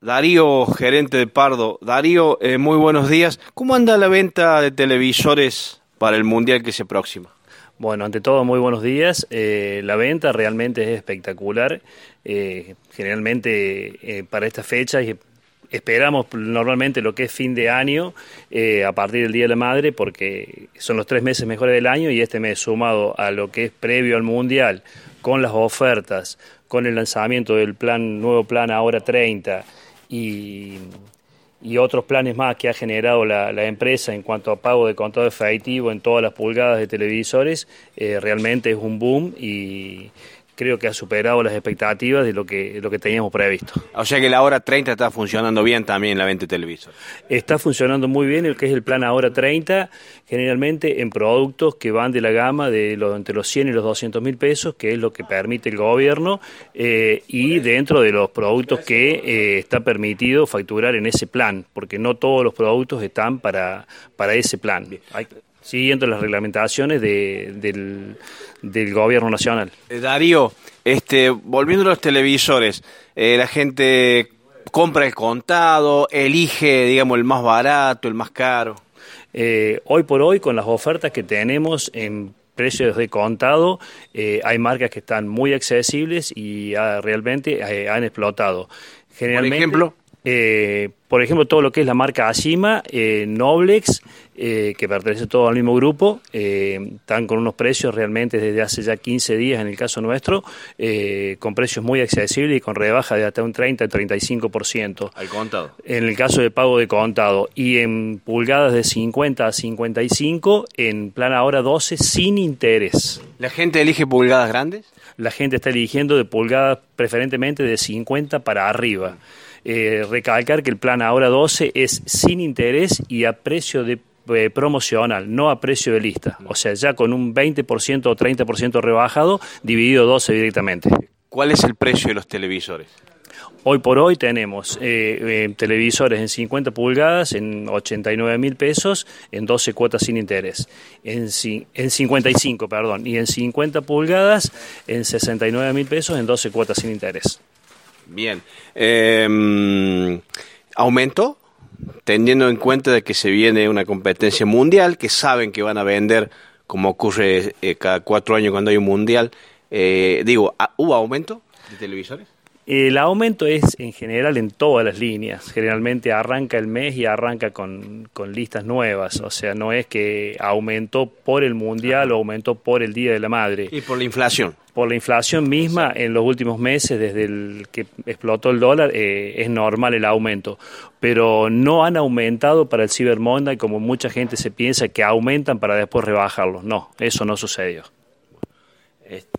Darío, gerente de Pardo. Darío, muy buenos días. ¿Cómo anda la venta de televisores para el Mundial que se aproxima? Bueno, ante todo, muy buenos días. La venta realmente es espectacular. Generalmente para esta fecha esperamos normalmente lo que es fin de año a partir del Día de la Madre, porque son los 3 meses mejores del año y este mes sumado a lo que es previo al Mundial, con las ofertas, con el lanzamiento del nuevo plan Ahora 30 y otros planes más que ha generado la empresa en cuanto a pago de contado efectivo en todas las pulgadas de televisores, realmente es un boom y creo que ha superado las expectativas de lo que teníamos previsto. O sea que la Hora 30 está funcionando bien también en la venta de televisores. Está funcionando muy bien el que es el plan Ahora 30, generalmente en productos que van de la gama de entre los 100 y los 200 mil pesos, que es lo que permite el gobierno, y dentro de los productos que está permitido facturar en ese plan, porque no todos los productos están para ese plan. Siguiendo las reglamentaciones del gobierno nacional. Darío, volviendo a los televisores, la gente compra el contado, elige, digamos, el más barato, el más caro. Hoy por hoy, con las ofertas que tenemos en precios de contado, hay marcas que están muy accesibles y realmente han explotado. Generalmente, por ejemplo, todo lo que es la marca Ashima, Noblex, que pertenece todo al mismo grupo, están con unos precios realmente desde hace ya 15 días en el caso nuestro, con precios muy accesibles y con rebaja de hasta un 30-35%. Al contado. En el caso de pago de contado, y en pulgadas de 50 a 55, en plan Ahora 12 sin interés. ¿La gente elige pulgadas grandes? La gente está eligiendo de pulgadas preferentemente de 50 para arriba. Recalcar que el plan Ahora 12 es sin interés y a precio de promocional, no a precio de lista. O sea, ya con un 20% o 30% rebajado, dividido 12 directamente. ¿Cuál es el precio de los televisores? Hoy por hoy tenemos televisores en 50 pulgadas en 89 mil pesos en 12 cuotas sin interés. En 55, perdón. Y en 50 pulgadas en 69 mil pesos en 12 cuotas sin interés. Bien. ¿Aumentó? Teniendo en cuenta de que se viene una competencia mundial, que saben que van a vender, como ocurre cada 4 años cuando hay un mundial. ¿Hubo aumento de televisores? El aumento es en general en todas las líneas. Generalmente arranca el mes y arranca con listas nuevas. O sea, no es que aumentó por el mundial o aumentó por el Día de la Madre. ¿Y por la inflación? Por la inflación misma, en los últimos meses, desde el que explotó el dólar, es normal el aumento. Pero no han aumentado para el Cyber Monday, como mucha gente se piensa que aumentan para después rebajarlos. No, eso no sucedió.